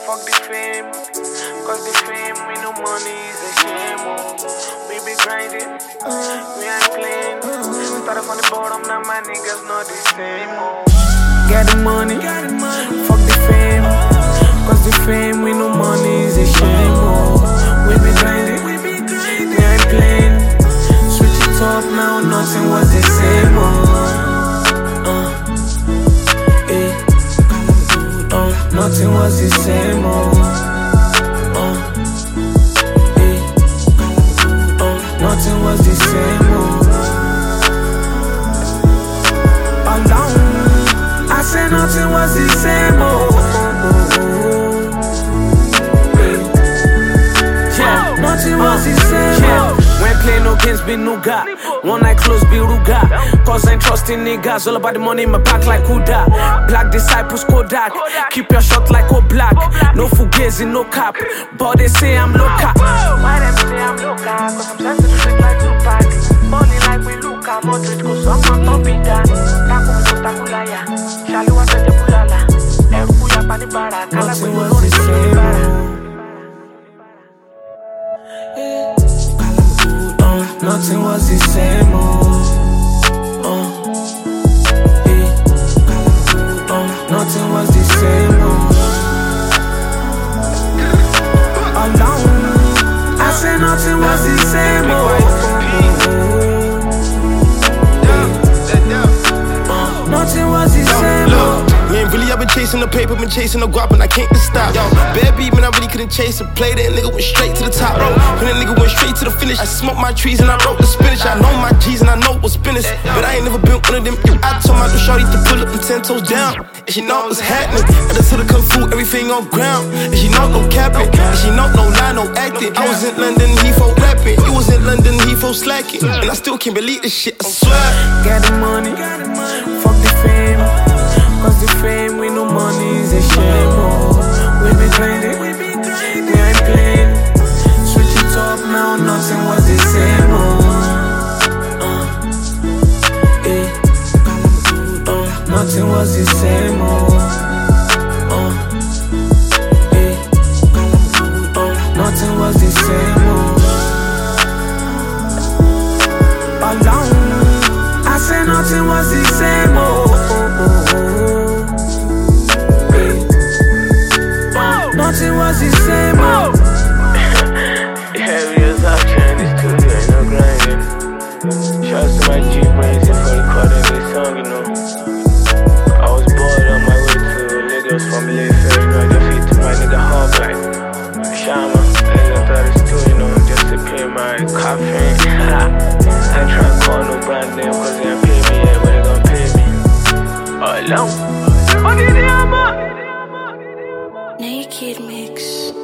fuck the fame. Cause the fame, we no money is a shame, oh. We be grinding, we ain't playing. Started from the bottom, now my niggas not the same, oh. Get the money, fuck the fame. Cause the fame, we no money is a shame, oh. We be grinding, we ain't playing. Switch it up now, nothing was the same, oh. Nothing was the same, nothing was the same, alone. I said nothing was the same, yeah, nothing was the same, yeah. We ain't playing no games, be nougat. One night close, be ruga. Cause I ain't trusting niggas. All about the money in my back like Huda. Black disciples, Kodak. Keep your shot like black. No fugazi, no cap. But they say I'm loca. Why them say I'm loca? Cause I'm sent to the street like Tupac. Money like we look at Madrid. Cause I'm not top it down. Taku takulaya. Shalu wa sete bulala. Everuya panibara. Kala we no the same. Nothing was the same, nothing was the same, alone. I said nothing was the same, nothing was the same. Man, really, I've been chasing the paper, been chasing the guap, and I can't just stop. Yo, bad beat, man, I really couldn't chase it. Play that nigga, went straight to the top, bro. When that nigga went straight to the finish, I smoked my trees and I broke the spinach. I know my G's and I know what's business, but I ain't never been one of them. I told my little shorty to pull up and 10 toes down, and she know what's happening. I just told her kung fu, everything on ground, and she know no capping, and she know no lie, no acting. I was in London, Heathrow rapping. You was in London, Heathrow slacking, and I still can't believe this shit, I swear. Got the money, fuck the fame. Cause the fame, we no money is a shame, oh. We be grinding, we ain't playing. Switch it up now, nothing was the same, nothing was the same, nothing was the same, alone. I said nothing was the same, nothing was the same, yeah, we was out here in the studio, you know, grinding. Shouts to my G-Brains for recording this song, you know. I was bored on my way to Lagos from Mayfair, you know, I just hit my nigga hard like Shama, and I thought it's too, you know, just to pay my caffeine. I ain't trying to call no brand name, cause they ain't pay me yet, but they gon' pay me. Alone. Naked Mix.